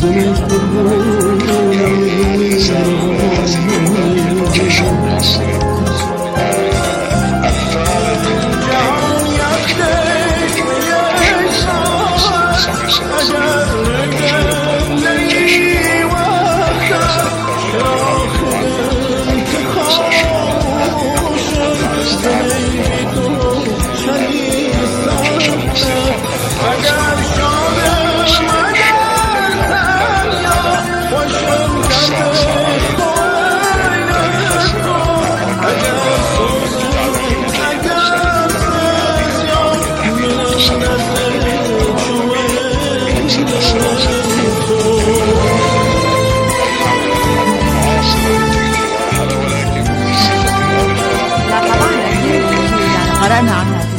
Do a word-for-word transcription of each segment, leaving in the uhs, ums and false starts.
قرأنا عن هذه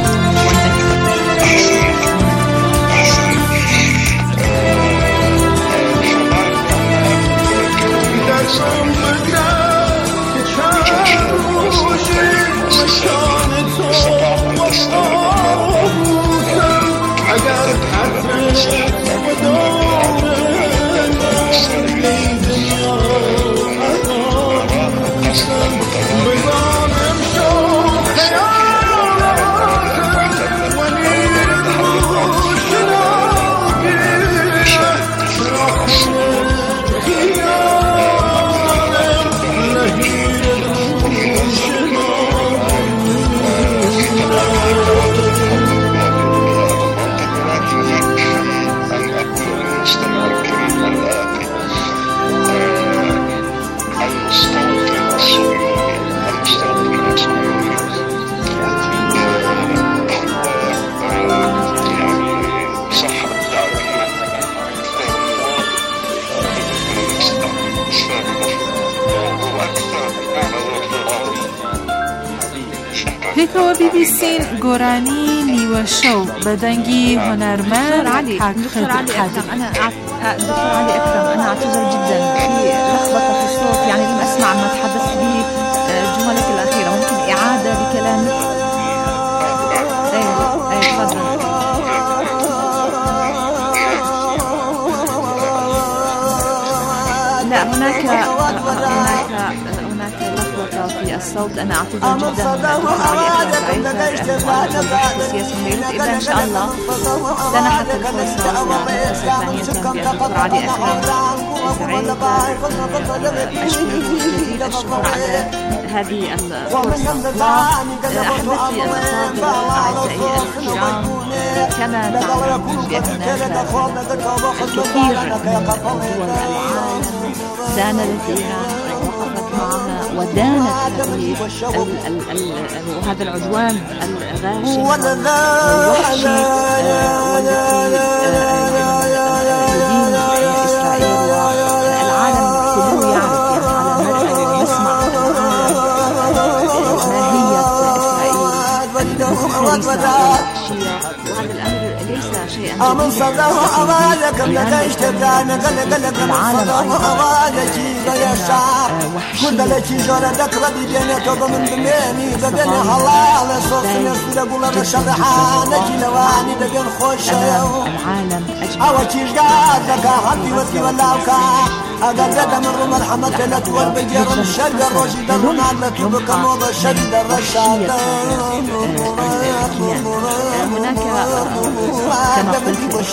پێکەوە بی بی سین گۆرانی نیوە شەو بەدەنگی هۆنەرمەند حاج دكتور علي أكرم أنا دكتور علي أكرم أنا أعتذر جدا في لخبطة في الصوت يعني لم أسمع ما تحدثت به جملك الأخيرة ممكن إعادة لكلامك؟ أيوة أيوة تفضل. لا هناك هناك هناك لخبطة في الصوت أنا أعتذر جدا سياسة بيروت إذا إن شاء الله سنحت الفرصة لنتصل ثانية بالدكتور علي أكرم سعيد أشكرك جزيل الشكر على هذه الفرصة أحبتي الأفاضل أعزائي الكرام كما تعلمون بأن الكثير من دول العالم ساندت إيران ووقفت معها ودانت هذا العدوان الغاشم والوحشي والذي يدين إسرائيل والعالم كله يعرف على مرأى ويسمع ماهية إسرائيل المخرجة والوحشية وهذا الأمر ليس شيئا جديدا العالم هناك كما قلت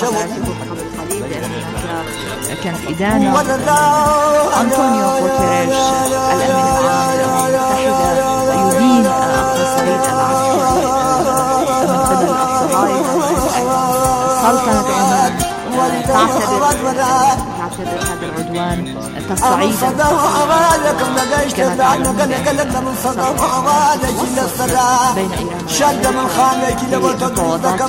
كانت إدانة أنطونيو غوتيريش الأمين العام للأمم المتحدة يدين التصعيد العسكري من قبل الصهاينة. سلطنة عمان تعتبر تعتبر هذا العدوان تصعيدا كما تعلمون بين إيران ومفاوضات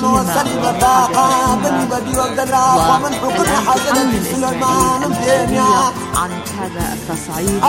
عن هذا التصعيد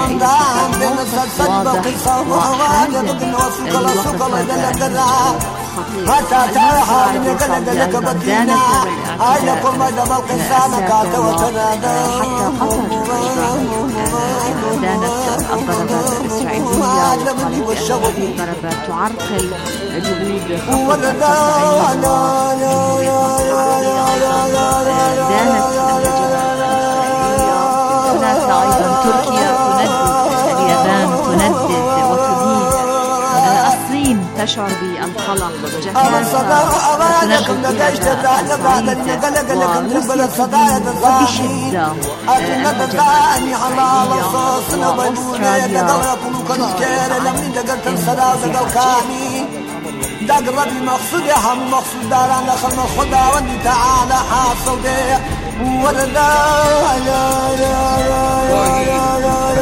واضح وحاد لوقف خطير. المنصورة على بورسعيد أيضا دانت بالاعتداء السابق وحتى قطر أيضا دانت الضربات الإسرائيلية وقالت هذه الضربات تعرقل جهود خفض التصعيد دانت هناك أيضا تركيا تندد، اليابان تندد وتدين، الصين تشعر بالقلق، جاكرتا تنبه بهذا التصعيد، وروسيا وبشدة المهاجمات الإسرائيلية، وأستراليا دقرب المقصود يا هم مقصود داران لخلنا الخدا واني تعالى حاصل بيه ولا لا يا يا يا يا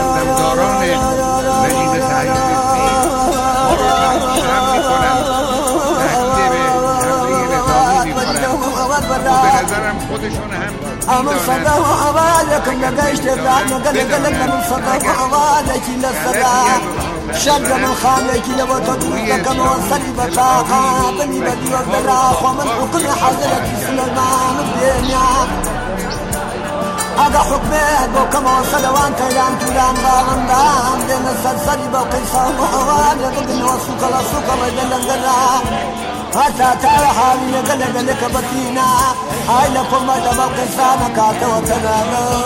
أمر صدا وعوالك لقيش تبعنا قلق قلق من صدا وعوالك للصدا شد من خانك لو تدوك موصلي بطاقة بني بدي وبدراخ ومن حكم حضرة سليمان الدنيا هذا حكمه بوك موصل وانت يان تلان باغندان دين السلسلي بوكي صوم وعوالك بني وصوك لصوك ويدن القراء حتى ترى حالي قلق لك بطينا هاي لكم ما تبقى سانك عتوتنا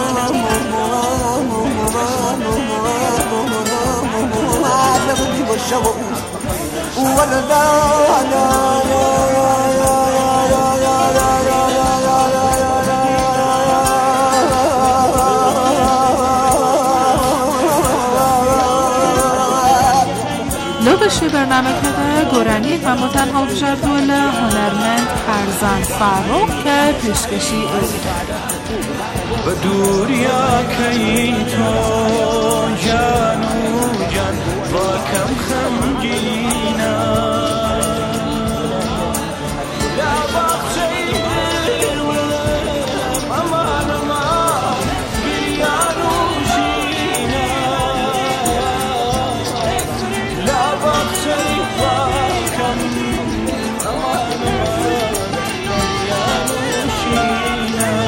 نبني والشوق ولا لا لا لا لو بشه برنامه کده گورانی و متنها بجر دوله هنرمند فرزند فاروق که پیشکشی او و دوریا که تو جانو جان با کم خمگینا لا بخشی دلم امان امان بیانو جینا لا بخشی با کم امان امان بیانو جینا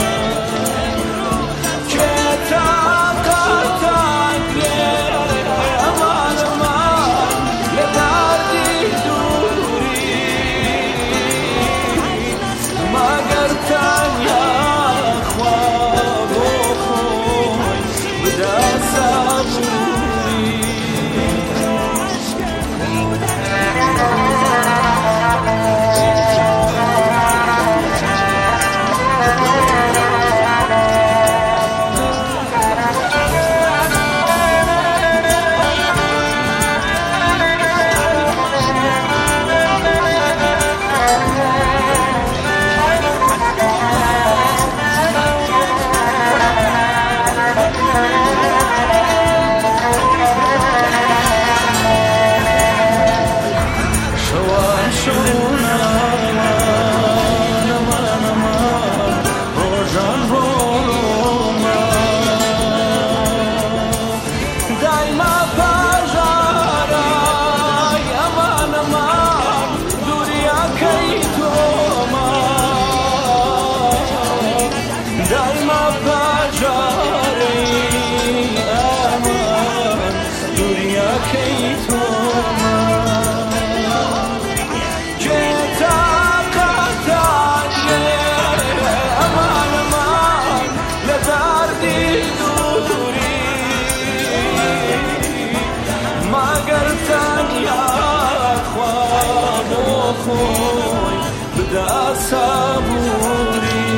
بدا صبوري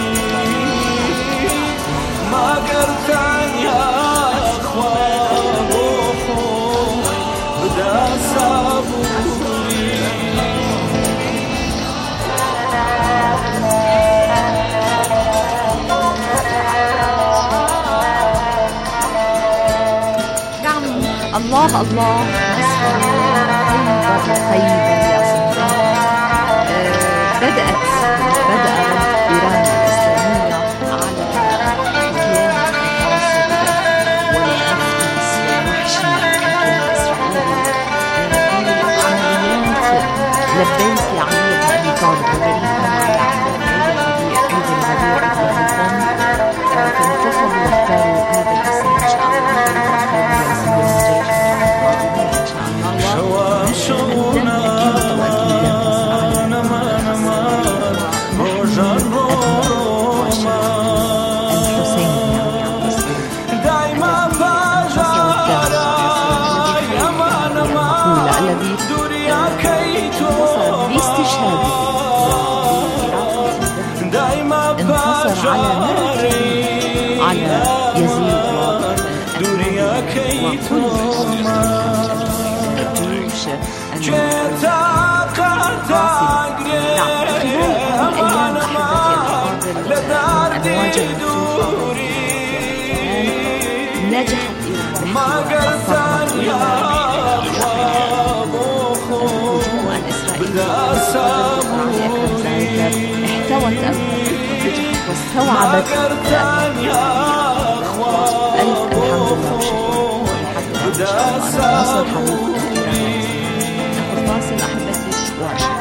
ما قرتن يا اخوان وخوي بدا صبوري الله الله خيبر خيبر يا صديقي. بدأت بدأ رد إيران الإسلامية على الكيان المتوسط والمفترس والوحشي الكيان الإسرائيلي عمليات لبيك يا علي بن أبي طالب وغيرهم على عيد الربيع عيد الربيع فانتخبوا واختاروا هذا الاسم إن شاء الله واختاروا ياسين الجيش إن شاء الله ومن أكيد وأكيد الذي انتصر باستشهاده انتصر على مرته على يزيد وكل الجيوش نجحت احتوت واستوعبت ألف الحمد لله وشكرا لحد نصر حبيب ناخذ فاصل أحبتي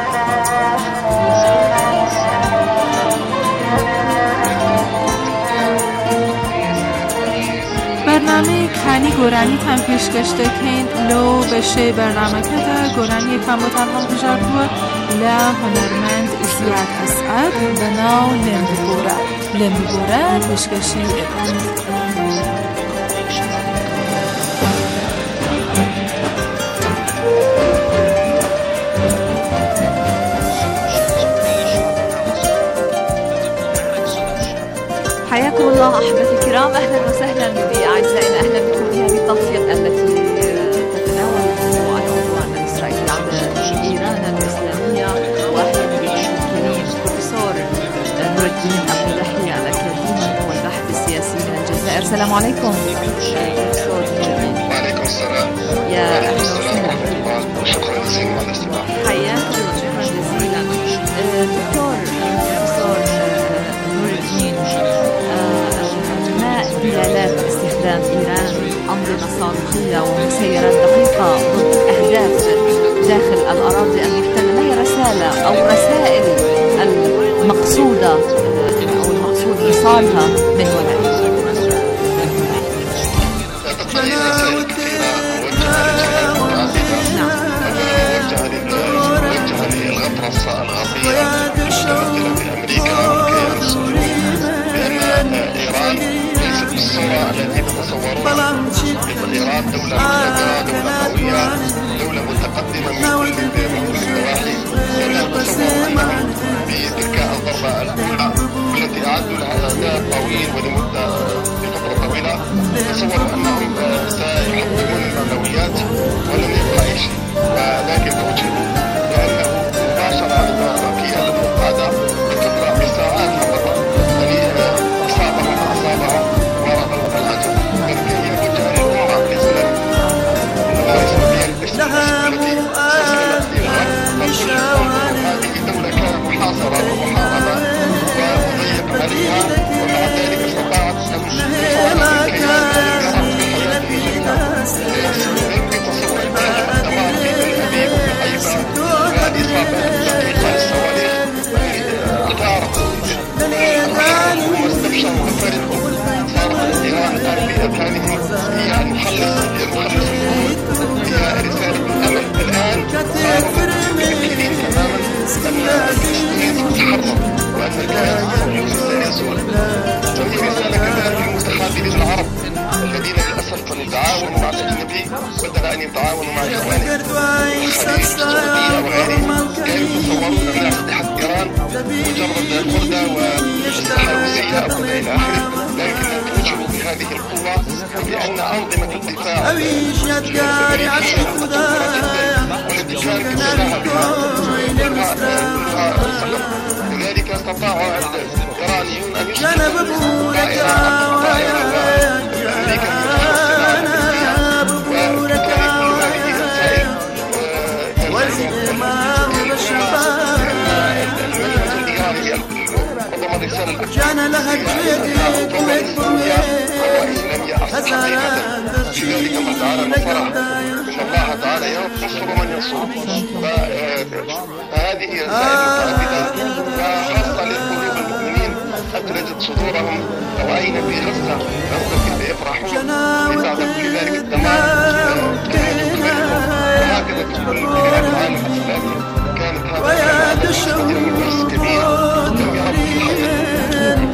برنامه کنی گرانی تن پیشکش دکین لو بشه برنامه کده گرانی یکم با تنها بجار بود لا هنرمند زیاد اسعد بناو لمبگوره لمبگوره پیشکشی حياكم الله أحبتي الكرام، أهلا وسهلا بأعزائنا، أهلا بكم في هذه التغطية التي تتناول موضوع العدوان الإسرائيلي على إيران الإسلامية، وأهلا بالشيخ الكريم بروفيسور نور الدين أبو لحية الأكاديمي والباحث السياسي من الجزائر. السلام عليكم بروفيسور نور الدين. وعليكم السلام. يا أهلا وسهلا. شكرا جزيلا على الاستضافة. حياكم وشكرا جزيلا دكتور بروفيسور نور الدين. ما دلالات استخدام إيران أنظمة صاروخية ومسيرات دقيقة ضد أهداف داخل الأراضي المحتلة؟ ما هي رسالة أو رسائل المقصودة أو المقصود إيصالها من وراء؟ وجه للغطرسة الغربية المتمثلة في أمريكا والكيان الصهيوني بأن إيران ليست بالصورة التي تتصورونها. إيران دولة مستقرة، دولة قوية، دولة متقدمة من كل النواحي، ولا تصور أنهم بتلك الضربة الأولى التي أعدوا لها إعداد طويل ولمدة لفترة طويلة، تصوروا أنهم سيحطمون المعنويات ولم يبقى أي شيء، ولكن فوجئوا بأنه مباشرة الأمريكية المقعدة بتبقى بساعات فقط أصابهم أصابهم ورغبوا في العجل. لكن هي وجهة للأمة الإسلامية التي هذه دولة كانت محاصرة ومحاربة ومضيق عليها، ومع ذلك استطاعت أن تصور الكيان بحياته جميعا. يمكن تصور الدمار في تل أبيب وحيفا والإصابة الدقيقة للصواريخ أثارت هم استبشروا وفرحوا. صارت إيران الآن في أذهانهم هي المخلص هي المخلص هي رسالة الأمل. الآن صاروا متأكدين تماما أن فلسطين ستتحرر وأن الكيان الصهيوني سيزول. وهي رسالة كذلك للمستخدمين العرب الذين للأسف كانوا يتعاونوا مع الأجنبي بدل أن يتعاونوا مع إخوانهم الخليج والسعودية وغيرهم. كانوا يتصورون أن أسلحة إيران مجرد خردة وأسلحة روسية أو إلى آخره، لكنهم فوجئوا بهذه القوة لأن أنظمة الدفاع والتي كانت تساهم بها لذلك استطاعوا الإيرانيون أن يصبحوا طائرة طائرة أمريكا كان لها الجيد ويكبر هزارات لذلك الله تعالى نصره إن الله تعالى ينصر من الصوت. فهذه رسائل متعددة وخاصة لقلوب المؤمنين حتى نجد صدورهم توعين بغزة غزة يفرحون لتعلم في ذلك الدمار وهكذا في كل بلاد العالم الإسلامي كانت هذه القدر كبير لم يرى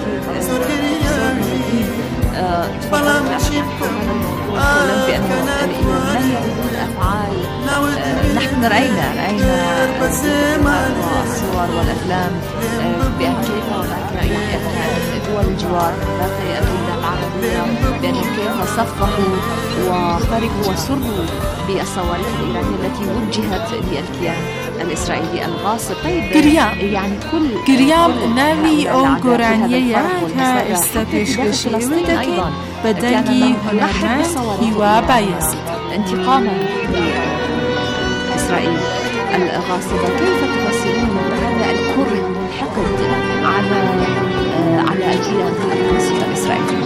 قولا بأن الإيمان لا يريد الأفعال. نحن رأينا رأينا الصور والأفلام بأن كيف هناك يعني دول الجوار داخل الدولة العربية بأن كيف صفقوا وخرجوا وسروا بالصواريخ الإيرانية التي وجهت للكيان الإسرائيلي الغاصب. طيب يعني كل گریام ناوی ئەو گۆرانیەیە کە ئێستا پێشکەشی دەکەین بە دەنگی هونەرمەند هیوا بایەزید انتقاما لإسرائيل الغاصبة. كيف تفسرون هذا الكره والحقد على على الكيان الغاصب الإسرائيلي؟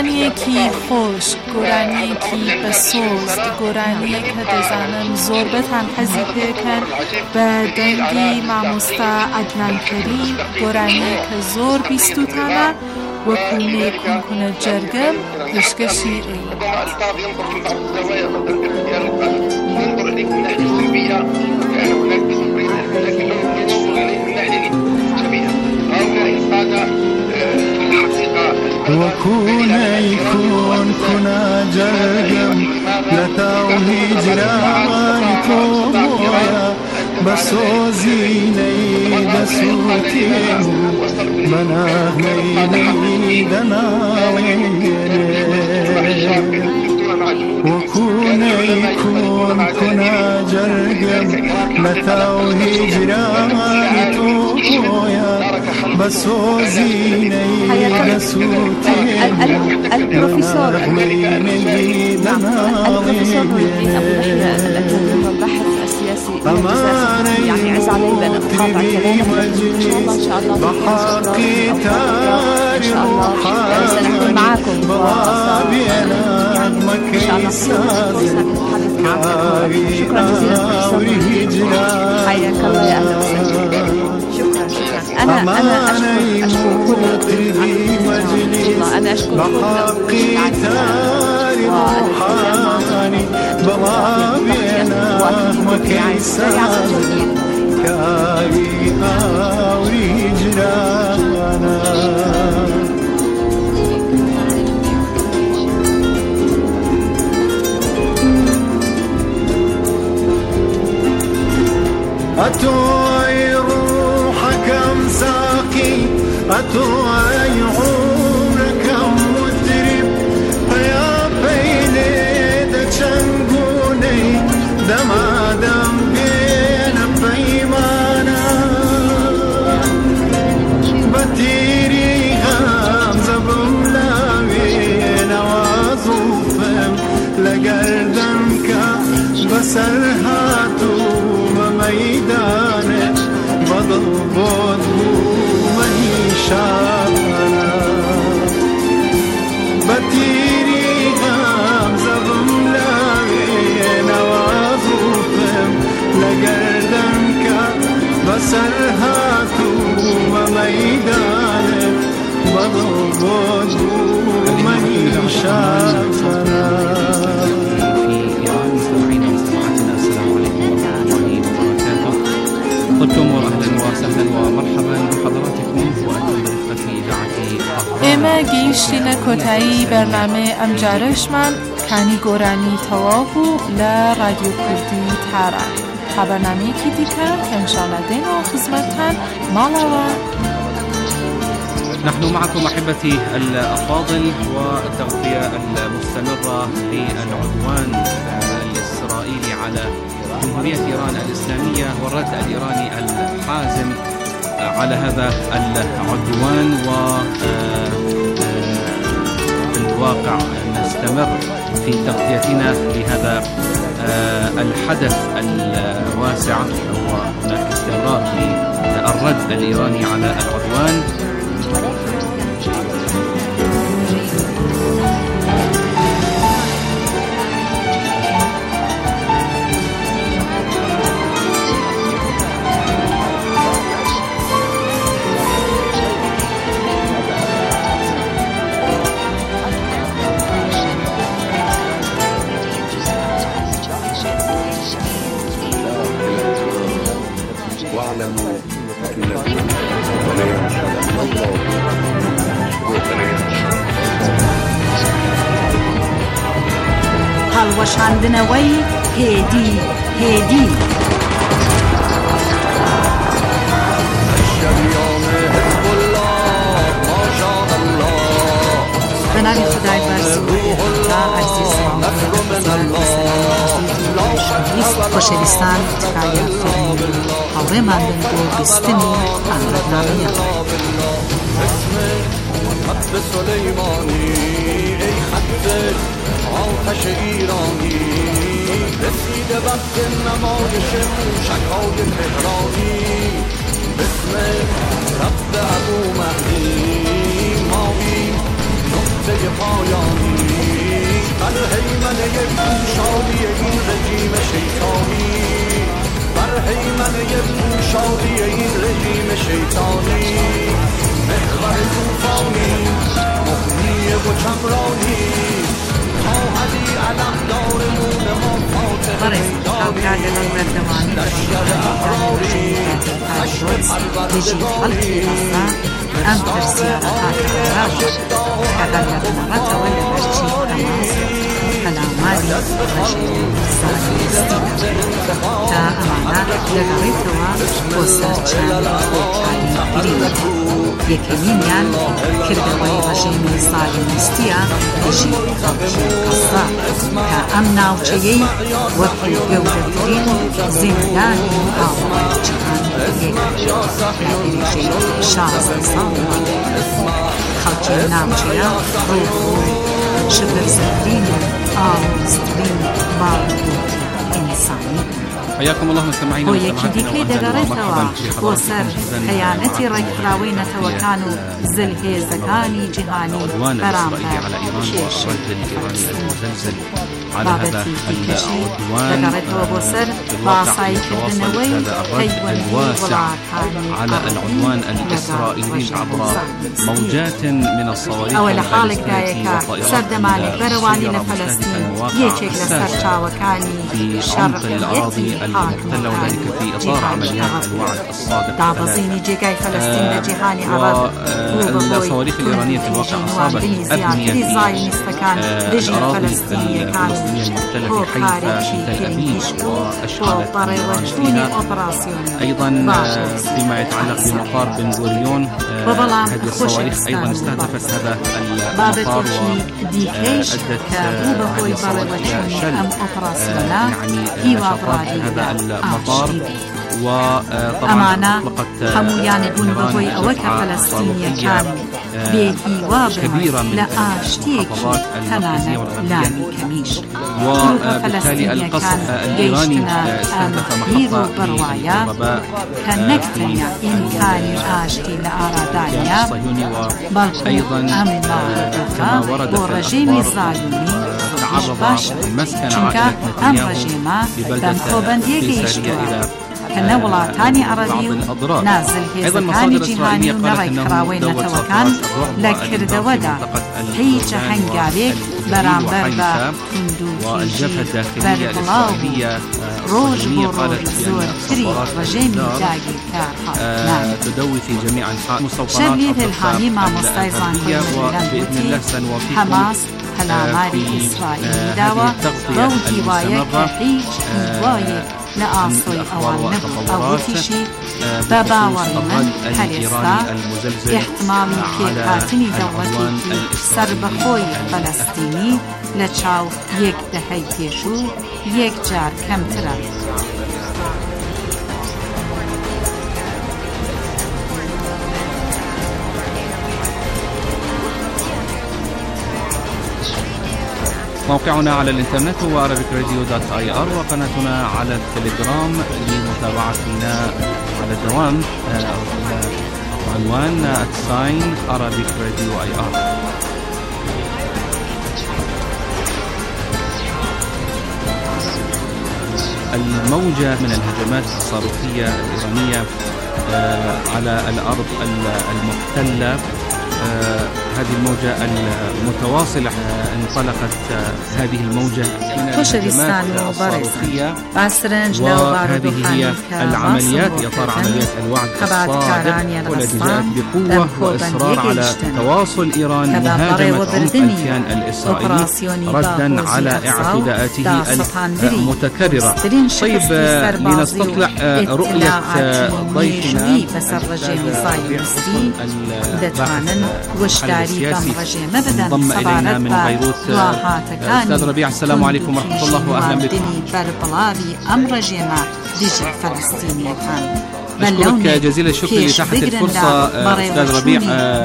گرانی کی خوش، گرانی کی بسوز، گرانی که دزانم زور بتن حزیده کن به دنگی ماموستا عدنان کریم، گرانی که زور بیستو تنه و کونه کن کنه جرگم پشکشی ایوان. وكون يكون كنا جرجم لتاوهي جراني كويا بسوزيني دسوتيمو مناهيني دناويني وكون يكون كنا جرجم لتاوهي جراني كويا بسوزيني البروفيسور البروفيسور نور الدين أبو نحلة الأكاديمي والباحث السياسي الجزائري يعني عز علي بأن نقاطع كلامك إن شاء الله إن شاء الله إن شاء الله سنكون معكم إن شاء الله سنتحدث معكم. شكرا جزيلا حياك الله يا أهلا وسهلا. شكرا شكرا أنا أنا أشكر أشكر كل الله أنا أشكر كل وأنا بلابينا مكيسان كاري آوري جرانا أتوي روحك مساقي أتوي عمرك مدرب يا بيلي دشنقوني دما دم بين بيمانا بتيري غامزة بملاوين وظوفم لقردمك بسرهاتو ميدانك بضل بضو مهي شابنا بتيري غامزة بملاوين وظوفم لقردمك بسرهاتو ميدانك بضل بضو مهي شابنا. طبتم وأهلا وسهلا ومرحبا بحضراتكم وأنتم برفقة إذاعة اما گیشتین کتایی برنامه امجارشمن کانی گورانی توابو لرادیو کردی تاران تا برنامه کی دیکن که انشاءالله دین و خدمتتان مالاوا. نحن معكم أحبتي الأفاضل والتغطية المستمرة للعدوان الإسرائيلي على جمهورية إيران الإسلامية والرد الإيراني الحازم على هذا العدوان. وفي الواقع نستمر في تغطيتنا لهذا الحدث الواسع وهناك استمرار للرد الإيراني على العدوان. هەڵوەشاندنەوەی هێدی هێدی به نام خدای بەرزی عزیزان خۆشەویستان تکایە فەرمونی هەڵوێمان بن بۆ بیستنی ئەم بەرنامەیە. خط سلیمانی ای خط آتش ایرانی رسیده وقت نمایش موشک‌های تهرانی بسم رب ابو مهدی ماوی نقطه مرحله پایانی بر هیمنه پوشالی این رژیم شیطانی بر هیمنه پوشالی این رژیم شیطانی محور توفانی مغنی و چمرانی تا علی علم دار نون ما فاتح میدانی لشکر احراری عشق پرورده أم برسيارة هاتف كذلك نغطى ولا برشي حماس على مالي رجل سالي تا أمانا لغريتوا وصار شان وكالي بريد يكمينيان كردوي رجيم سالي مستيا بجي خلقي قصة كأمنا وشيي وكي جودة كريم زنداني آوار جهان يك لكن شخص خلقي ناوچيا روحو شبر زهرين آوزترين بارد إنساني حياكم الله مستمعينا هو يكي ديكي دقريتوا وسر خيانتي ريكراوين توكانوا زلهي زكاني جهاني برامبر على إيران والرد الإيراني المزلزل على هذا العدوان باصاي كردنوي الواسع على العدوان الإسرائيلي عبر موجات من الصواريخ أول حالك دايكا سردمانك برواني لفلسطين يكيك لسرچاوكاني في عمق الأراضي المحتلة وذلك في إطار عمليات الوعد الصادق دابزيني جيكاي فلسطين لجهاني عرب والصواريخ الإيرانية في الواقع أصابت أبنية في الأراضي الفلسطينية المحتلة في حيفا تل أبيب وأشعلت النيران فيها. أيضا فيما يتعلق بمطار بن غوريون هذه الصواريخ أيضا استهدفت هذا المطار وأدت إلى شل يعني نشاطات هذا المطار وطبعا أطلقت حمويان بون بهوي أوكا فلسطينية كان بيكي وابرز لآشتيكي تنانا لاني كميش وبالتالي القصف الإيراني استهدف محطة بروايا كنكتنيا إن كان آشتي لآرادانيا أيضا كما ورد في الأخبار تعرض مسكن عائلة نتنياهو ببلدة في سوريا إلى كنولاتاني عربي نازل هيزكاني جهاني ونري كراوين توكان لكرد ودا هيج هنگاريك برامبر با والجبهة الداخلية الإسرائيلية روج بروج زور تري رجيمي داقي كارها تدوي في جميع أنحاء مستوطنات شريط الحالي مع مستيزان وبإذن الله سنوافيكم حماس هلاماري إسرائيل داوة روتي وايك حيج وايك لآصي أوان أوتيشي باباوري من هلسا احتمالي كيكاتني دولتي سربخوي فلسطيني لچاو يك دهي كيشو يك جار كمترا موقعنا على الانترنت هو arabic radio dot i r وقناتنا على التليجرام لمتابعتنا على الدوام عنوان @sign arabic radio i r. الموجة من الهجمات الصاروخية الإيرانية على الأرض المحتلة هذه الموجة المتواصلة انطلقت هذه الموجة من الهجمات الصاروخية وهذه هي العمليات إطار عمليات الوعد الصادق والتي جاءت بقوة وإصرار على تواصل إيران مهاجمة عمق الكيان الإسرائيلي ردا على اعتداءاته المتكررة. طيب لنستطلع رؤية ضيفنا السياسي انضم إلينا من بيروت أستاذ ربيع. السلام عليكم ورحمة الله وأهلا بكم. أشكرك جزيل الشكر لإتاحة الفرصة أستاذ ربيع.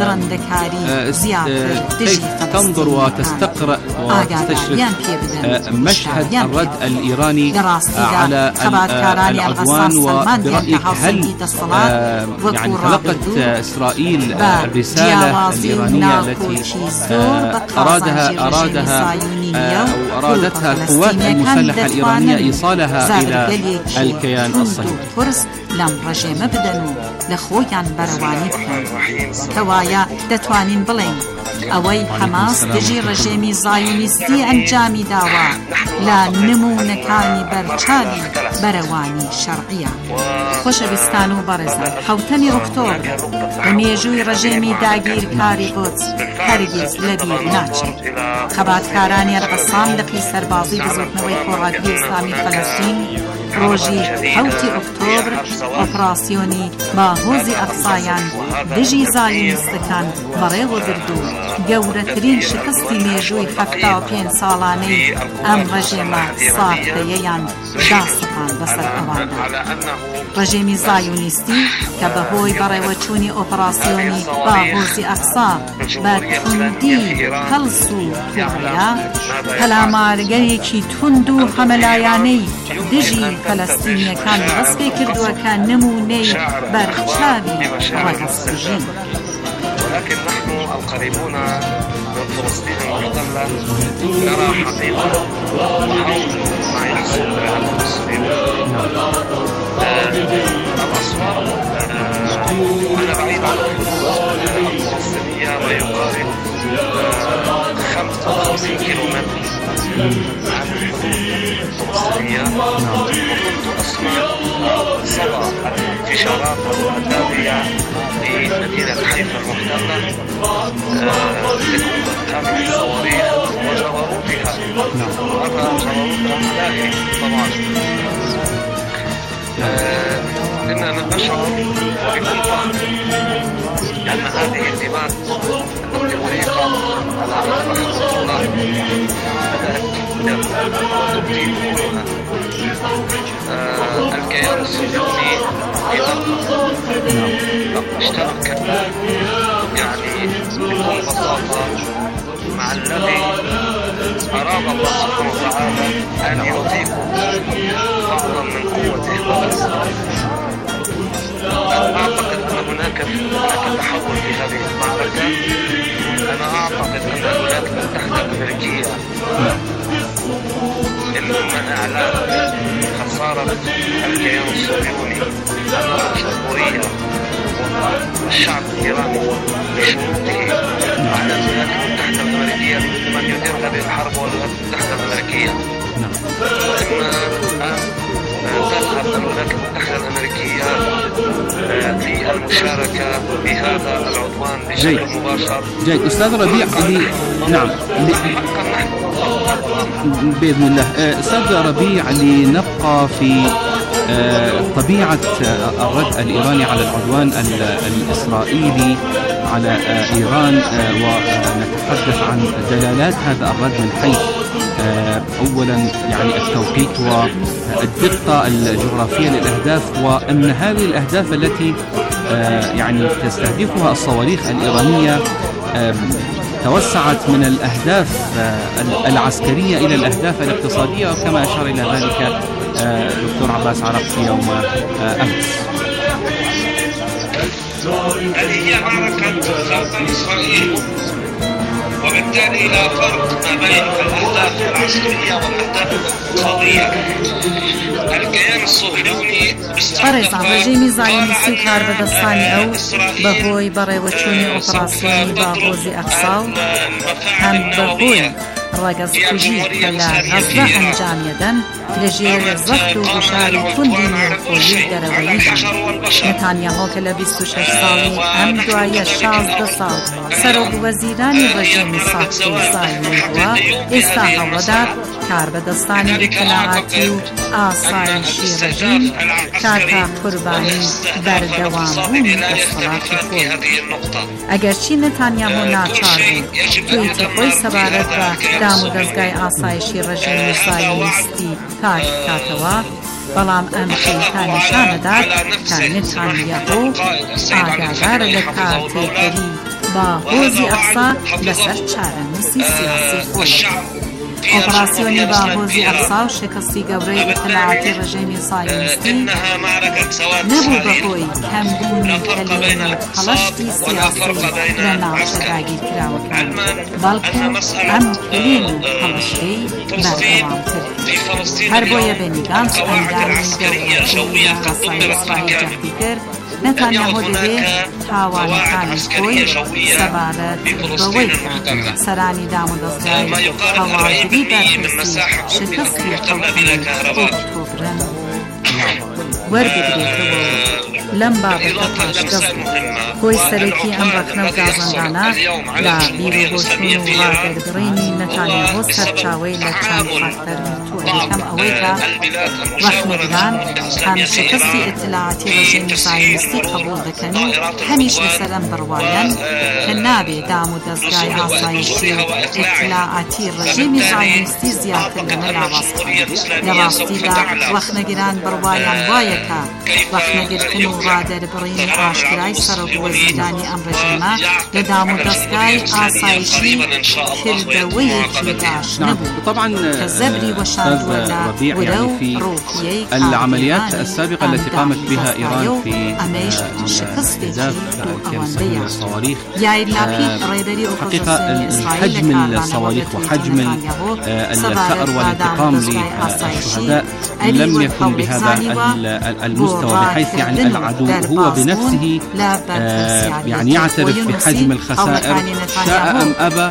كيف تنظر وتستقرأ وتستشرف مشهد الرد الإيراني على العدوان، وبرأيك هل يعني تلقت إسرائيل الرسالة الإيرانية التي أرادها أرادها أو أرادتها القوات المسلحة الإيرانية إيصالها إلى الكيان الصهيوني؟ لم رجيم بدنو لخويان برواني بكن توايا دتوانين بلين اوي حماس دجي رجيمي زايونيستي انجامي داوا لا نمونكاني برچالي برواني شرعية. خوش بستانو برزا حوتني اكتوبر وميجوي رجيمي داگير كاري بوت هرگز لبير ناچي خبات كاراني رغصان لقي سربازي بزوتنوي خوراقي اسلامي فلسطين روجي حوتي اكتوبر اپراسيوني باهوزي اقصايان دجي زايونيستكان بريو بردو گەورەترین شکستی مێژووی هەفتا و پێنج ساڵانەی ئەم ڕژێمە ساختەیەیان داسەپان بەسەر ئەواندا. ڕژێمی زایونیستی کە بەهۆی بەڕێوەچوونی ئۆپەراسیۆنی باهۆزی ئەقسا بە توندی هەڵس و تووڕەیە هەلامارگەرێکی توند و هەمەلایانەی دژی فەلەستینیەکان ڕستەی کردووە کە نمونەی بەرچاوی ڕەگەزکوژین. ولكن نحن القريبون من فلسطين المحتلة نرى حقيقة وحول ما يحصل بها المسلمين. الأسوار أنا بعيد عن الحدود الفلسطينية ويقارب خمسة وخمسين كيلومتر عن الحدود الفلسطينية، وكنت أسمع صدى الانتشارات الداخلية لمدينة حيفا المحتلة هذه الصواريخ وجبروتها، وهذا جبروتها ملاهي طبعا. إننا نشعر بكل فخر لأن هذه الدماء التي أريقت على رحمة الله بدأت تبدي نورها. الكيان الصهيوني اشترك يعني بكل بساطة مع الذي أراد الله سبحانه وتعالى أن يعطيكم بعضا من قوته. أعتقد أن هناك هناك تحول في هذه المعركة. أنا أعتقد أن الولايات المتحدة الأمريكية إنما إعلان خسارة الكيان الصهيوني أمام الجمهورية والشعب الإيراني بشروطه على الولايات المتحدة الأمريكية من يدير هذه الحرب والولايات المتحدة الأمريكية. إما أن تذهب الولايات المتحدة الأمريكية للمشاركة بهذا العدوان بشكل مباشر. جيد أستاذ ربيع لي... نعم لي... بإذن الله. أستاذ ربيع لنبقى في طبيعة الرد الإيراني على العدوان الإسرائيلي على إيران، ونتحدث عن دلالات هذا الرد من حيث أولا يعني التوقيت والدقة الجغرافية للأهداف، وأن هذه الأهداف التي يعني تستهدفها الصواريخ الإيرانية توسعت من الأهداف العسكرية إلى الأهداف الاقتصادية، وكما أشار إلى ذلك دكتور عباس عرقي يوم أمس. هذه هي معركة خلف إسرائيل، وبالتالي لا فرق ما بين الأهداف العسكرية والأهداف الاقتصادية. الكيان الصهيوني بەڕێزان ڕژێمی زایۆنیستی و کاربەدەستانی ئەو بەهۆی بەڕێوەچوونی ئۆپەراسیۆنی باهۆزی ئەقسا و هەم بەهۆی ڕەگەزکوژی کە لە غەزە ئەنجامێدەن لەژێر زەخت و گوشاری توندی نێوخۆیی و دەرەوەییدا. نەتانیاهۆ کە لە بیست و شەش ساڵی ئەم دوایە شازدە ساڵ سەرۆکوەزیرانی ڕژێمی ساختی زایۆنی بووە، ئێستا هەوڵەدات کاربەدەستانی ئیتلاعاتی و ئاسایشی ڕژیم کاتا قوربانی بەردەوامبوونی دەسەڵاتی خۆی. ئەگەرچی نەتانیاهۆ ناچار بوو تویتە خۆی سەبارەت بە دام و دەستگای ئاسایشی ڕژێمی زایۆنیستی تاک کاتەوە، بەڵام ئەم شەیتانەشانەدات کە نێتانیاهۆ ئاگادارە لە کارتێکەری با هۆزی ئەقسا لەسەر چارەنووسی سیاسی خۆی. ئۆپراسیۆنی باهۆزی ئەقسا و شکستی گەورەی ئیطلاعاتی ڕژێمی سایۆنیستی نەبوو بەهۆی کەمبوونی کەلێنە هەڵەشتی سیاسی لە ناوچە داگیرکراوەکان، بەڵکو ئەم کەلێن و هەڵەشتەی بەردەوامتر. هەر بۆیە بێنی گانس ئەندامی گەورەی یاسای ئیسرائیل جەهدی کرد نەتانیاهۆ دەبێت تاوانەکانی خۆی سەبارەت بەوەی کە سەرانی دام و دەستگای هەڵاگری بەرپرسی شکستی خەڵکی ئۆکتۆبرن وەربگرێتەوە لەم بابەتە پاشگەز هۆی سەرەکی ئەم ڕەخنە و گازەندانە لە بیرۆبۆچوون و ڕاگەربڕینی نەتانیاهۆ سەرچاوەی لە چەند فاکتەر یەکەم ئەوەی کە ڕەخنەگران هەم شکستی ئیطلاعاتی ڕژێمی سایۆنیستی قبوڵ دەکەن و هەمیش لەسەر ئەم بڕوایان کە نابێت دام و دەستگای ئاسایشی و ئیطلاعاتی ڕژێمی سایۆنیستی زیاتر لەمە لاوازکرێت. لە ڕاستیدا ڕەخنەگران بڕوایان وایە کە ڕەخنەگرتن و ڕادەربڕینی ئاشکرای سەرۆکوەزیرانی ئەم ڕژیمە لە دام و دەستگای ئاسایشی کردەوەیەکی باش نەبوو کە زەبری وەشاندووە لە وەرە و ڕۆحیەی العمليات السابقة التي قامت بها إيران في استهداف كمية الصواريخ حقيقة حجم الصواريخ وحجم الثأر والانتقام للشهداء لم يكن بهذا المستوى، بحيث يعني العدو هو بنفسه يعني يعترف بحجم الخسائر شاء أم أبى،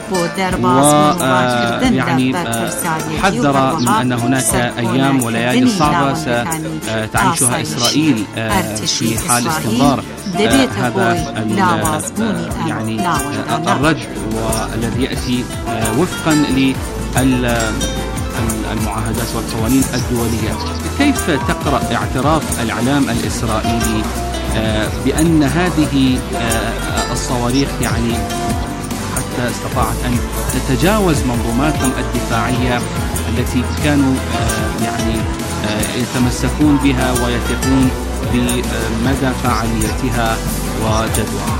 ويعني حذر من أن هناك أيام وليالي صعبة ستعيشها إسرائيل في حال استمرار هذا يعني الرد والذي يأتي وفقا للمعاهدات والقوانين الدولية. كيف تقرأ اعتراف الإعلام الإسرائيلي بأن هذه الصواريخ يعني حتى استطاعت أن تتجاوز منظوماتهم الدفاعية التي كانوا يعني يتمسكون بها ويثقون بمدى فعاليتها وجدواها؟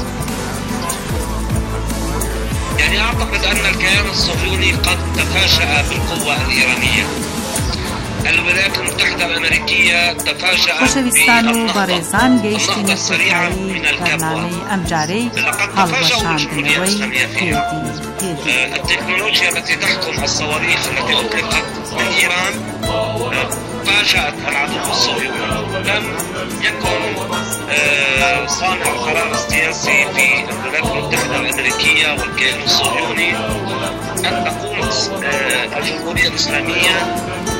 يعني أعتقد أن الكيان الصهيوني قد تفاجأ بالقوة الإيرانية. الولايات المتحدة الأمريكية تفاجأت بالنهضة السريعة من الكبوة. لقد تفاجأوا بالجمهورية الإسلامية فيها. التكنولوجيا التي تحكم الصواريخ التي أطلقت من إيران فاجأت العدو الصهيوني. لم يكن صانع القرار السياسي في الولايات المتحدة الأمريكية والكيان الصهيوني أن تقوم الجمهورية الإسلامية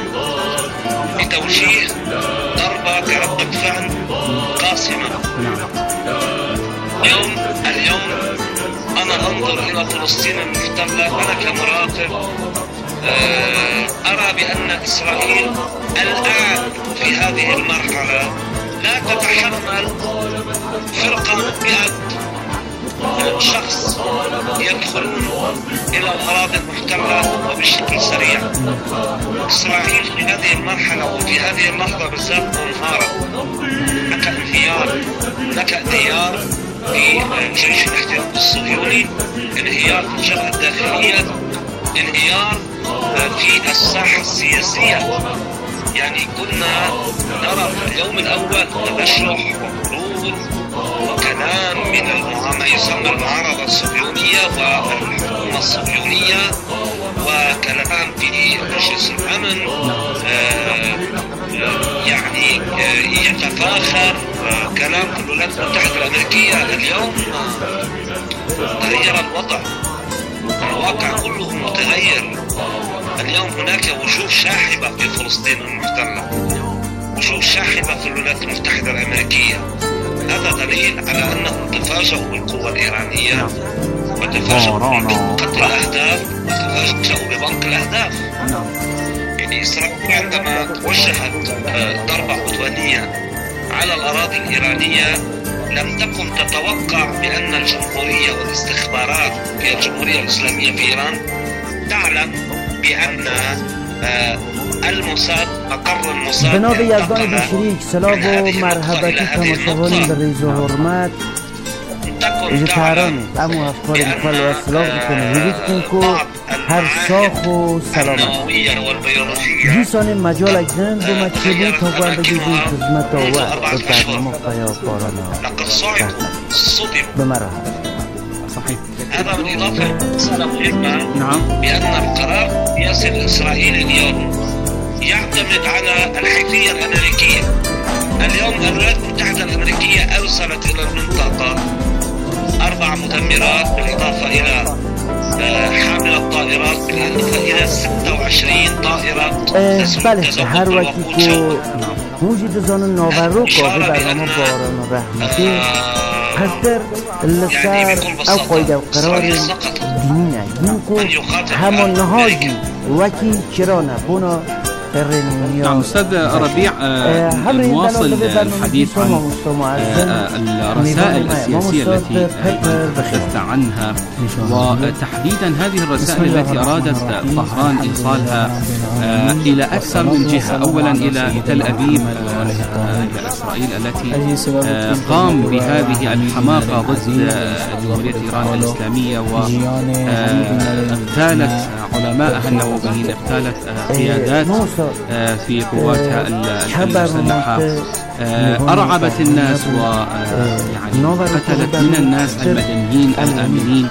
بتوجيه ضربة كردة فعل قاسمة. اليوم اليوم أنا أنظر إلى فلسطين المحتلة، أنا كمراقب أرى بأن إسرائيل الآن في هذه المرحلة لا تتحمل فرقة مئة شخص يدخلون إلى الأراضي المحتلة وبشكل سريع. إسرائيل في هذه المرحلة وفي هذه اللحظة بالذات انهارت. هناك انهيار، هناك انهيار في جيش الاحتلال الصهيوني، انهيار في الجبهة الداخلية، انهيار في الساحة السياسية. يعني كنا نرى في اليوم الأول تبشح وغرور وكلام من ما يسمى المعارضة الصهيونية والحكومة الصهيونية، وكلام في مجلس الأمن يعني يتفاخر كلام في الولايات المتحدة الأمريكية. اليوم تغير الوضع، الواقع كله متغير. اليوم هناك وجوه شاحبة في فلسطين المحتلة، وجوه شاحبة في الولايات المتحدة الأمريكية. هذا دليل على أنهم تفاجؤوا بالقوة الإيرانية وتفاجؤوا بقتل الأهداف وتفاجؤوا ببنك الأهداف. يعني إسرائيل عندما وجهت ضربة عدوانية على الأراضي الإيرانية لم تكن تتوقع بأن الجمهورية والاستخبارات في الجمهورية الإسلامية في إيران تعلم بأن الموساد مقر الموساد بنابه یزدان بیشریک سلام و مرحبتی تماشاگران به ریز و حرمت ایجا تهرانی اما افکار بخال و سلام بکنه ویدید کن که هر ساخ و سلامت جیسان مجال اجنن دو مکتبی تا گوندگی بی خدمت و به برنامه قیا بارانا بمرحب صحيح. هذا بالإضافة مسألة مهمة. نعم. بأن القرار يصل إسرائيل اليوم يعتمد على الحيثية الأمريكية. اليوم الولايات المتحدة الأمريكية أرسلت إلى المنطقة أربع مدمرات بالإضافة إلى حاملة طائرات بالإضافة إلى ستة وعشرين طائرة. بله هر وقتی که موجود زن ناورو کافی برنامه باران رحمتی هستر لسر او قاید و قرار دینه دین که همون نهاجی وکی چرانه بنا نعم أستاذ ربيع نواصل الحديث عن الرسائل السياسية التي تحدثت عنها وتحديدا هذه الرسائل التي أرادت طهران إيصالها إلى أكثر من جهة. أولا إلى تل أبيب إلى إسرائيل التي قام بهذه الحماقة ضد جمهورية إيران الإسلامية واغتالت علماءها النوويين، اغتالت قيادات في قواتها المسلحة، أرعبت الناس ويعني قتلت من الناس المدنيين الآمنين،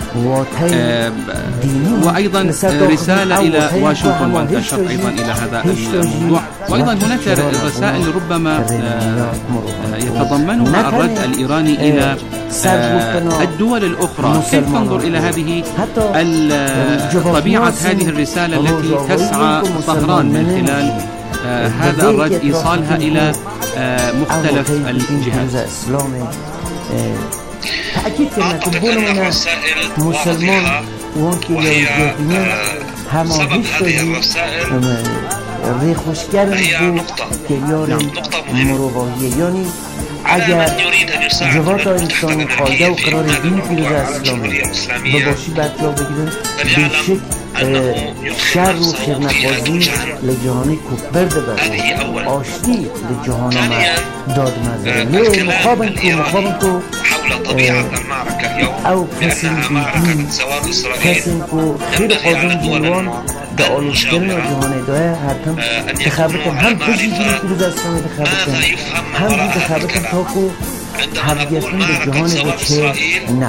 وأيضا رسالة إلى واشنطن وانتشرت أيضا إلى هذا الموضوع. وأيضا هناك رسائل ربما يتضمنها الرد الإيراني إلى الدول الأخرى. كيف تنظر إلى هذه طبيعة هذه الرسالة التي تسعى طهران من خلال آه هذا الرد إيصالها إلى آه مختلف الجهات؟ تأكيد كنا كبولنا مسلمان وانكي يوجدين هما هيشتري ريخ وشكرن بو كيارن مروباهية يعني اگر جوات انسان قاعده و قرار دینی پیروز اسلامی بباشی بطلا بگیرن بشک شر و خیرنقاضی لجهانی کپر دبر آشتی لجهان آمد داد مزره لیه مخابن کو مخابن کو او کسین بیدین کسین کو خیر قاضن جوان دا آلوشگرن جهان دایه حتم تخبتن هم کشی دینی پیروز اسلامی تخبتن هم دی تخبتن تا کو حقیقتن به جهان و چه نه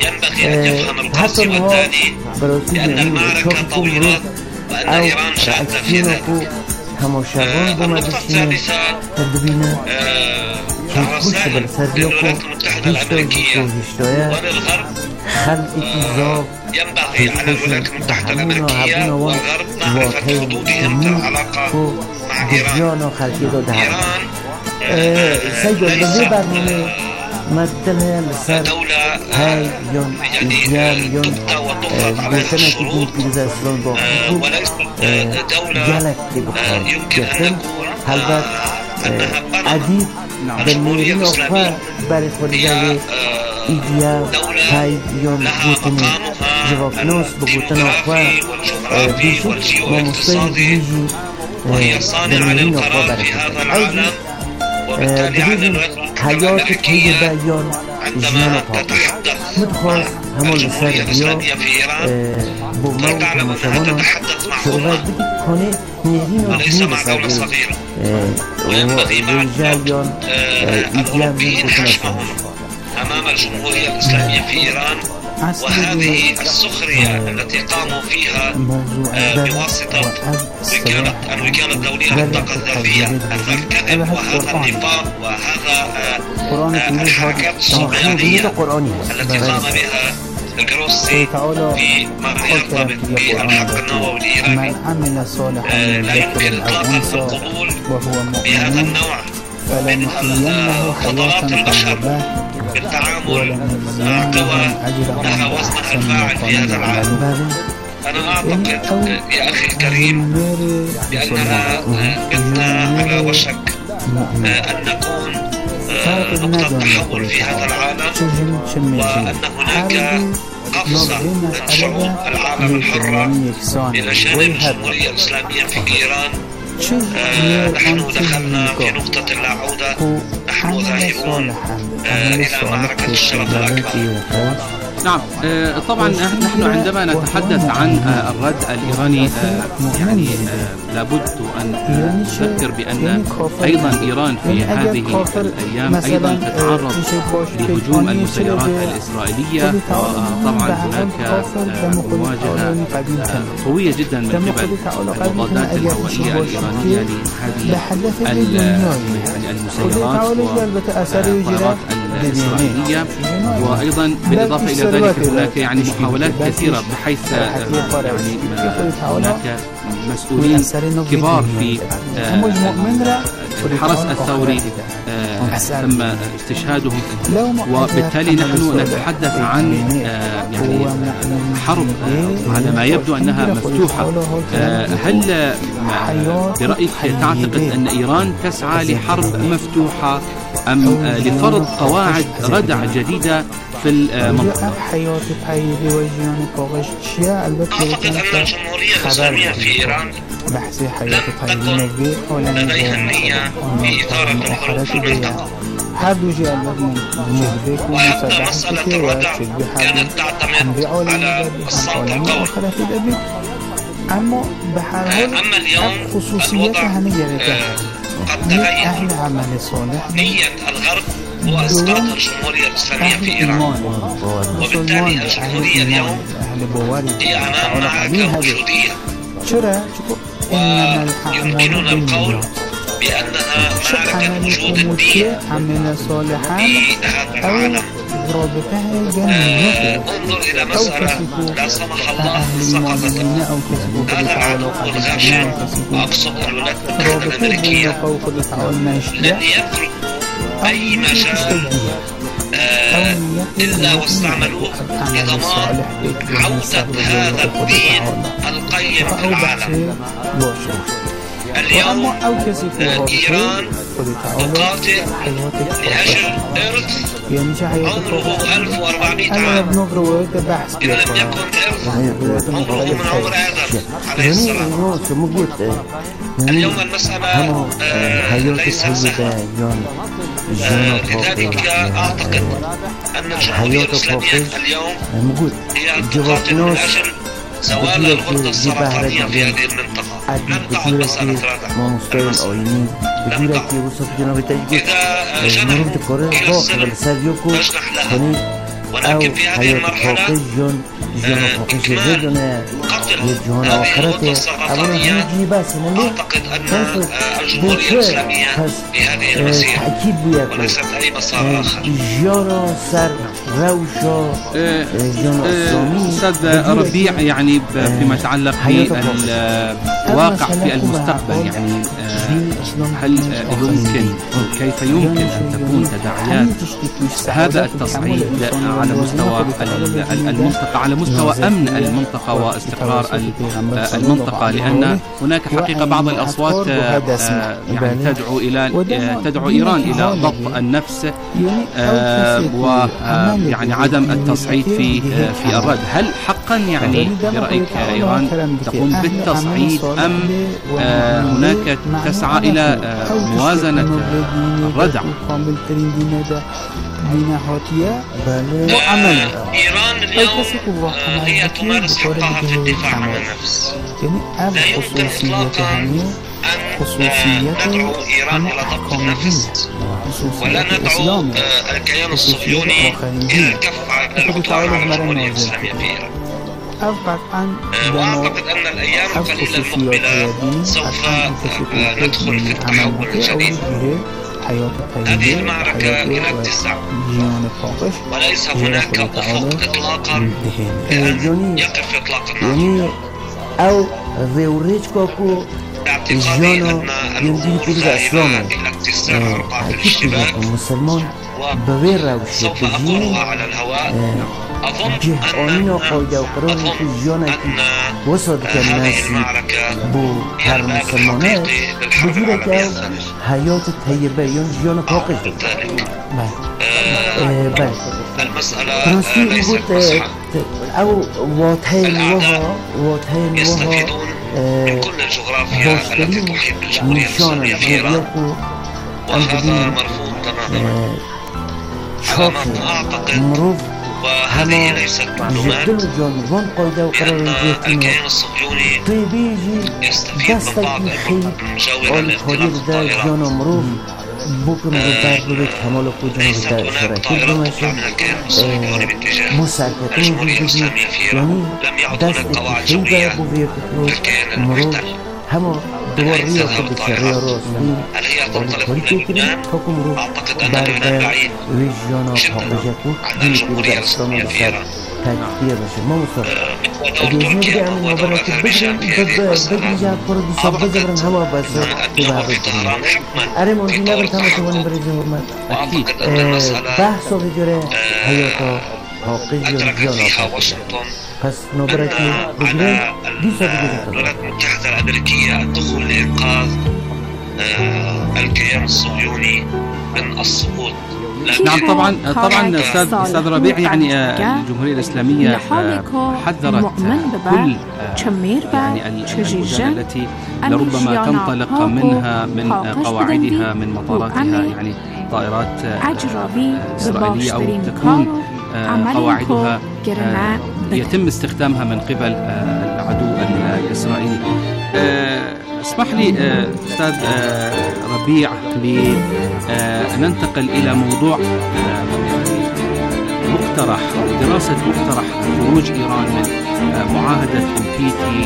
حتی ما براتی یعنی چاکی کو مرد او رأسین کو تماشاگان بومدشینه تدبینه که پشت بل سردیا کو هشتای بیتو هشتایه خلقی که زاب هشتای همونا هبونا وان واقعی دینی کو دجانا خلقی داده هم سيد الجزء برنامه مثلها لسر هاي يوم إيجام يوم بيتنا كدين كيزا إسلام باقو جالك بخار جتن هلبت عديد بالنورين أخفى باري خوريجالي إيجام هاي يوم بيتنا جواب نوس بقوتنا أخفى بيشك ومستير بيجي بالنورين أخفى باري خوريجالي دبیریم حیات که بیان جنان پاپی متخواست همون لسر بیا با ما و تماشاوانا شروعات بگید کنه نهرین و دینی لسر بیا و ریجال یان ایدیام یان بکنه أمام الجمهورية الإسلامية في إيران، وهذه السخرية التي قاموا فيها بواسطة وكالة الوكالة الدولية للطاقة الذرية، هذا الكذب وهذا النفاق وهذا الحركات الصهيونية التي قام بها الجروسي في ما يرتبط بالحق النووي الإيراني لا يمكن إطلاقا القبول بهذا النوع من خطوات البشر بالتعامل مع قوى لها وزنها الفاعل في هذا العالم. أنا أعتقد يا أخي الكريم بأننا بتنا على وشك أن نكون نقطة تحول في هذا العالم، وأن هناك قفز من شعوب العالم الحرة إلى جانب الجمهورية الإسلامية في إيران. آه نحن دخلنا في نقطة لا عودة، نحن ذاهبون آه إلى معركة الشرف الأكبر. نعم طبعا نحن عندما نتحدث عن الرد الإيراني يعني لابد أن نذكر بأن أيضا إيران في هذه الأيام أيضا تتعرض لهجوم المسيرات الإسرائيلية، وطبعا هناك مواجهة قوية جدا من قبل المضادات الهوائية الإيرانية لهذه المسيرات والطائرات الإسرائيلية. وأيضا بالإضافة إلى ذلك هناك يعني محاولات كثيرة بحيث يعني هناك مسؤولين كبار في الحرس الثوري تم استشهادهم، وبالتالي نحن نتحدث عن يعني حرب على ما يبدو أنها مفتوحة. هل برأيك تعتقد أن إيران تسعى لحرب مفتوحة أم لفرض قواعد ردع جديدة في المنطقة؟ أعتقد أن الجمهورية الإسلامية في إيران لم تكن لديها النية في إثارة الحروب في المنطقة، وحتى مسألة الردع كانت تعتمد على الصوت القوي. أما اليوم الوضع قد تغير. نية الغرب هو إسقاط الجمهورية الإسلامية في إيران، وبالتالي الجمهورية اليوم هي أمام معركة وجودية، ويمكننا القول بأنها معركة وجود الدين في هذا العالم. انظر إلى مسألة لا سمح الله سقطت هذا العدو الغاشم، وأقصد الولايات المتحدة الأمريكية، لن يترك أي مجال آه إلا واستعملوه لضمان عودة هذا الدين القيم في العالم. اليوم إيران تقاتل لأجل إرث عمره ألف وأربعمائة عام، إن لم يكن إرث عمره من عمر آدم عليه السلام. اليوم المسألة آه ليست سهلة، آه لذلك أعتقد أن الجمهورية الإسلامية اليوم هي تقاتل من أجل زوال الغدة السرطانية في هذه المنطقة. لم تعد مسألة ردع، لم تعد. إذا جنحوا إلى السلم نجنح لها، ولكن في هذه المرحلة إكمال قتل هذه الغدة السرطانية، أعتقد أن الجمهورية الإسلامية في هذه المسيرة وليست أي مسار آخر. أستاذ ربيع، يعني فيما يتعلق بالواقع في المستقبل، يعني هل يمكن كيف يمكن أن تكون تداعيات هذا التصعيد على مستوى المنطقة، على مستوى أمن المنطقة واستقرار المنطقة؟ لأن هناك حقيقة بعض الأصوات يعني تدعو إلى تدعو إيران إلى ضبط النفس ويعني عدم التصعيد في في الرد. هل حقا يعني برأيك إيران تقوم بالتصعيد أم هناك تسعى إلى موازنة الردع؟ إيران اليوم هي تمارس حقها في الدفاع عن النفس. لا يمكن إطلاقا أن ندعو إيران إلى ضبط النفس، ولا ندعو الكيان الصهيوني إلى الكف عن العدوان على الجمهورية الإسلامية في إيران. وأعتقد أن الأيام القليلة المقبلة سوف ندخل في التحول الجديد. هذه المعركة إلى اتساع، وليس هناك أفق إطلاقا لأن يقف إطلاق النار. باعتقادي أن الأمور ذاهبة إلى اتساع أرقام الاشتباك، وسوف أقولها على الهواء. أظن أن أظن أن هذه المعركة هي الباب الحقيقي للحرب العالمية الثالثة. المسألة ليست مسحة، او واتهين وها واتهين وها من كل الجغرافيا التي تحيط بالجمهورية الإسلامية في إيران، وهذا مرفوض تماما. على ما أعتقد وهذه ليست معلومات بأن الكيان الصهيوني يستفيد من بعض المجاورة لانطلاق الطائرات. ليست هناك طائرات تطلع من الكيان الصهيوني باتجاه الجمهورية الإسلامية في إيران. لم يعد هناك قواعد جوية للكيان المحتل. دورية بالشرية راسي هل هي تنطلق من لبنان؟ أعتقد أن لبنان بعيد جدا عن الجمهورية الإسلامية في إيران. ودور تركيا هو دور أذربيجان في هذه المسألة. أعتقد أن الدور في طهران حتما في طور التحقق، وأعتقد أن المسألة أدركت فيها واشنطن أن الولايات المتحدة الأمريكية الدخول لإنقاذ الكيان الصهيوني من السقوط. نعم طبعا طبعا استاذ استاذ ربيع، يعني الجمهورية الإسلامية حذرت كل يعني البلدان التي لربما تنطلق منها من قواعدها من مطاراتها يعني طائرات إسرائيلية أو تكون قواعدها يتم استخدامها من قبل العدو الإسرائيلي. اسمح لي أستاذ ربيع لننتقل إلى موضوع مقترح أو دراسة مقترح خروج إيران من معاهدة إم بي تي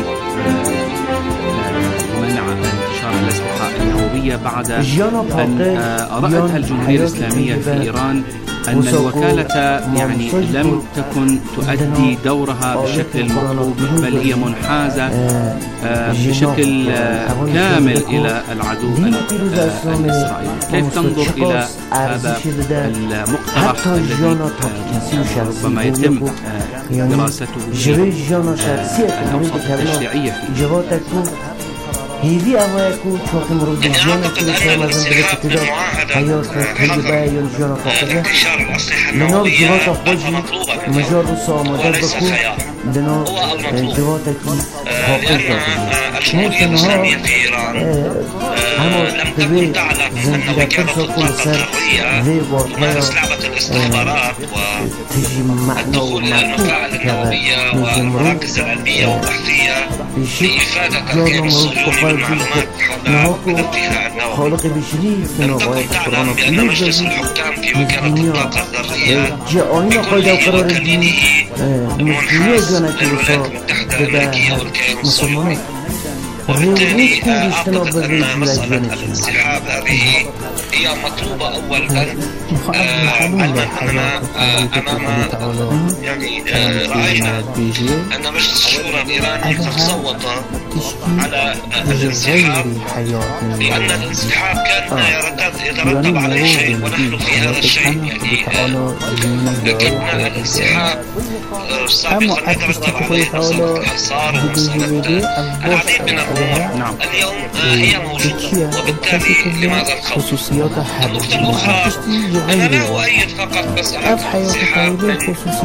منع انتشار الأسلحة النووية بعد أن رأتها الجمهورية الإسلامية في إيران أن الوكالة يعني لم تكن تؤدي دورها بالشكل المطلوب، بل هي منحازة بشكل كامل إلى العدو الإسرائيلي. كيف تنظر إلى هذا المقترح الذي ربما يتم دراسته الأوساط التشريعية فيه؟ هذه أماكن تقوم بالجنة في المنزلة كده حياة طيبة ينجون فقدة لنا الجوات أخوجي مجال الصامدات بكو لنا الجوات أكيد حقيقة الجمهورية الإسلامية في إيران لم تكن تعلم أن وكالة الطاقة الذرية تمارس لعبة الاستخبارات والدخول إلى المفاعل النووية والمراكز العلمية والبحثية لإفادة الكيان الصهيوني بالمعلومات حول انتهاء النووي. لم تكن تعلم بأن مجلس الحكام في وكالة الطاقة الذرية يكون تقليدي منحاز للولايات المتحدة الأمريكية والكيان الصهيوني. وبالتالي أعتقد أن مسألة الانسحاب هذه هي مطلوبة أولا، علما أننا أمام يعني رأينا أن مجلس الشورى الإيراني قد صوت على الانسحاب، لأن الانسحاب كان يترتب عليه شيء ونحن في هذا الشيء. يعني لكن الانسحاب سابقا يترتب عليه مسألة الحصار ومسألة العديد من الأمور. نعم. اليوم هي موجودة، وبالتالي لماذا الخوف؟ النقطة الأخرى أنا لا أؤيد فقط مسألة الانسحاب من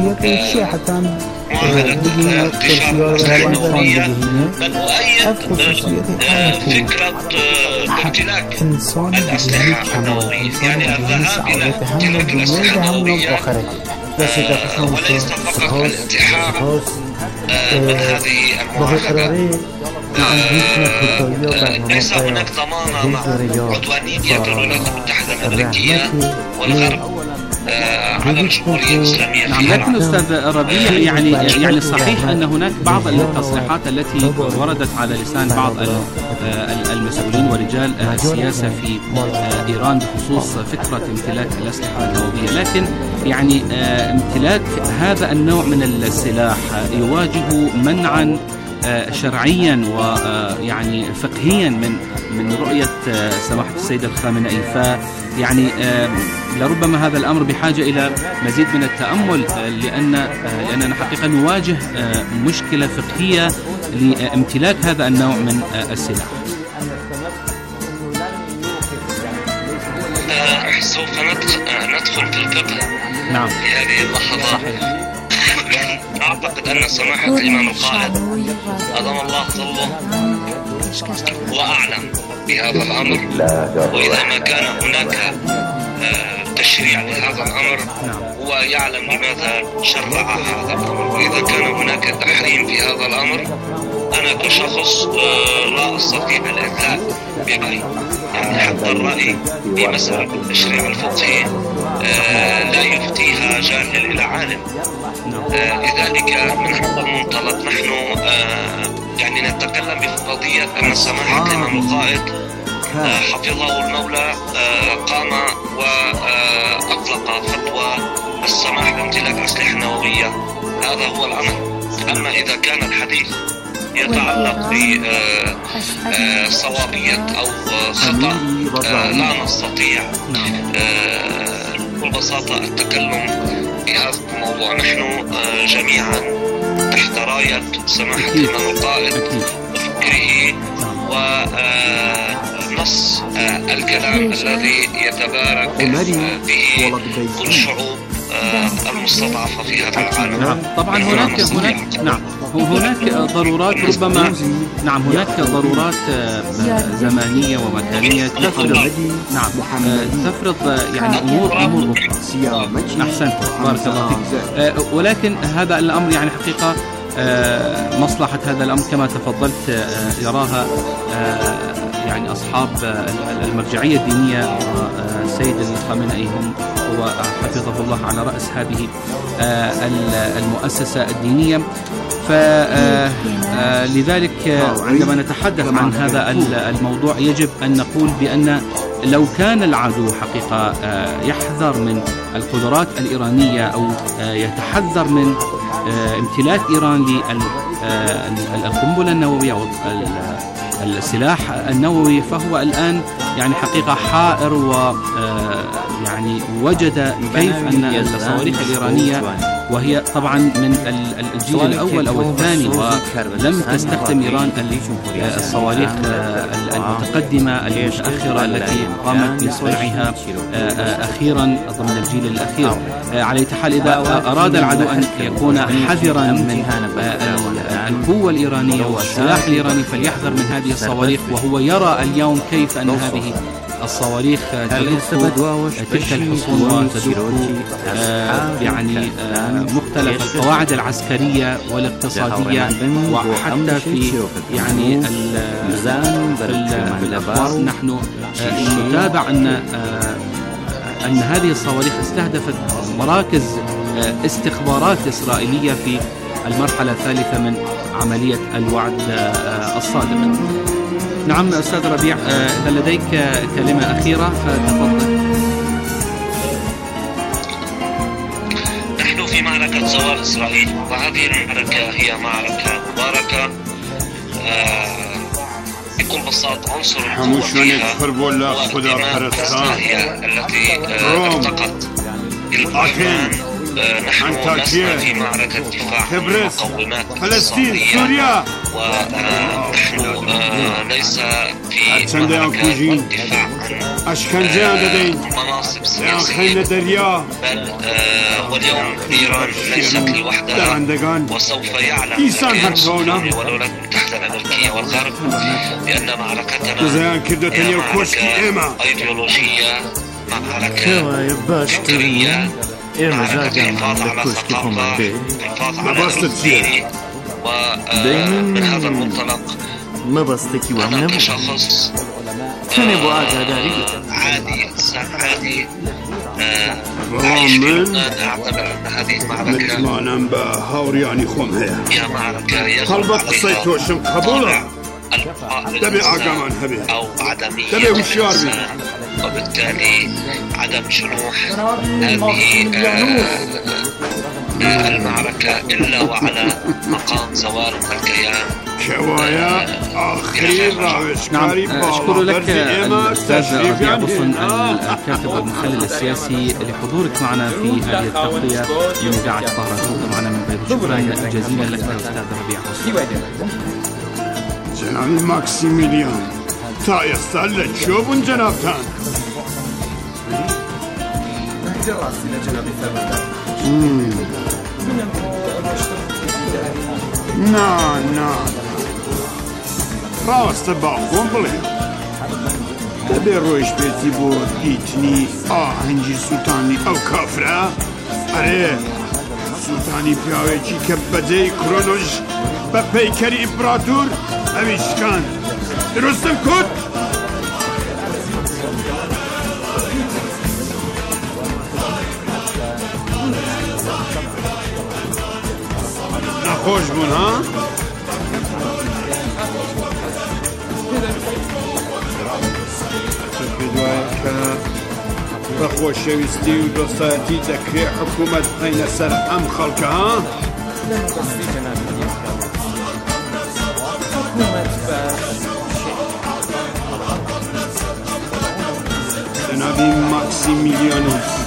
معاهدة انتشار الأسلحة النووية، بل أؤيد فكرة امتلاك الأسلحة النووية، يعني الذهاب إلى امتلاك الأسلحة النووية وليس فقط الانتحار من هذه المعاهدة. ليس هناك ضمانة مع عدوانية الولايات المتحدة الأمريكية والغرب على الجمهورية الإسلامية. نعم، لكن أستاذ ربيع يعني يعني صحيح أن هناك بعض التصريحات التي وردت على لسان بعض المسؤولين ورجال السياسة في إيران بخصوص فكرة امتلاك الأسلحة النووية، لكن يعني امتلاك هذا النوع من السلاح يواجه منعا شرعيا ويعني فقهيا من من رؤية سماحة السيد الخامنئي. فيعني لربما هذا الأمر بحاجة إلى مزيد من التأمل، لأن لأننا حقيقة نواجه مشكلة فقهية لامتلاك هذا النوع من السلاح. سوف ندخل في الفقه. نعم. في هذه اللحظة. صحيح. أعتقد بأن سماحة الإمام القائد أدام الله ظله هو أعلم بهذا الأمر، وإذا ما كان هناك تشريع لهذا الأمر هو يعلم لماذا شرع هذا الأمر. وإذا كان هناك تحريم في هذا الأمر أنا كشخص لا أستطيع الإدلاء برأي، يعني حتى الرأي في مسألة التشريع الفقهي لا يفتيها جاهل إلى عالم. لذلك من هذا المنطلق نحن يعني نتكلم بقضية أن سماحة الإمام القائد حفظه المولى قام وأطلق فتوى السماح بامتلاك أسلحة نووية، هذا هو الأمر. أما إذا كان الحديث يتعلق بصوابية أو خطأ لا نستطيع بكل بساطة التكلم في هذا الموضوع. نحن جميعا تحت راية سماحة الإمام القائد وفكره ونص الكلام الذي يتبارك به كل شعوب المستضعفة في هذا العالم. نعم طبعا هناك هناك نعم هناك ضرورات ربما نعم هناك ضرورات زمانية ومكانية تفرض نعم تفرض يعني أمور أمور أخرى. أحسنت بارك الله فيك. ولكن هذا الأمر يعني حقيقة مصلحة هذا الأمر كما تفضلت يراها يعني أصحاب المرجعية الدينية السيد الخامنئي هم هو حفظه الله على رأس هذه المؤسسة الدينية. فلذلك عندما نتحدث عن هذا الموضوع يجب أن نقول بأن لو كان العدو حقيقة يحذر من القدرات الإيرانية أو يتحذر من امتلاك إيران للقنبلة النووية والسلاح النووي فهو الآن يعني حقيقة حائر و يعني وجد كيف أن الصواريخ الإيرانية وهي طبعا من الجيل الأول أو الثاني ولم تستخدم إيران الصواريخ المتقدمة المتأخرة التي قامت بصنعها أخيرا ضمن الجيل الأخير. على حال إذا أراد العدو أن يكون حذرا من القوة الإيرانية والسلاح الإيراني فليحذر من هذه الصواريخ، وهو يرى اليوم كيف أن هذه الصواريخ تدق تلك الحصون وتدق يعني مختلف القواعد العسكرية والاقتصادية، وحتى في يعني الأخبار نحن نتابع أن أن هذه الصواريخ استهدفت مراكز استخبارات إسرائيلية في المرحلة الثالثة من عملية الوعد الصادق. نعم أستاذ ربيع، إذا لديك كلمة أخيرة فتفضل. نحن في معركة زوال إسرائيل، وهذه المعركة هي معركة مباركة بكل بساطة. عنصر القوة فيها والدماء هي التي ارتقت البرهان. نحن لسنا في معركة دفاع عن مقومات اقتصادية، ونحن ليس في معركة دفاع عن مناصب سياسية، بل واليوم إيران ليست لوحدها، وسوف يعلم الكيان الصهيوني والولايات المتحدة الأمريكية والغرب بأن معركتنا هي معركة أيديولوجية، معركة فكرية، معركة الحفاظ على ثقافة، الحفاظ على الدين. ومن هذا المنطلق أنا كشخص عادي إنسان عادي أعيش في لبنان أعتبر أن هذه المعركة هي معركة يغلب عليها القائد أو عدمية الإنسان، وبالتالي عدم جنوح هذه المعركة إلا وعلى مقام زوال الكيان. شوايا آخرين نعم أشكر لك الأستاذ ربيع بصن الكاتب والمحلل السياسي لحضورك معنا في هذه التغطية من إذاعة طهران. كنت معنا من بيروت، شكرا جزيلا لك أستاذ ربيع بصن. جناب ماكسيميليان تا يستهل تشوفون جناب تان دراسي لجناب ثابت نا نا ڕاستە باخۆم بڵێ دەبێ ڕۆیش پێێتی بۆ دیتنی ئاهەنگی سووتانی ئەو کافرە ئەرێ سووتانی پیاوێکی کە بەجێی کرۆنۆژ بە پەیکەری ئیمپراتور ئەوی شکان دروستم کورد نەخۆش بوون ها؟ پێ دوایە کە بە خۆشەویستی و دۆستایەتی دەکرێت حکوومەت بخەینە سەر ئەم خەڵکە ها؟ جەنابی ماکسیمیلیانۆس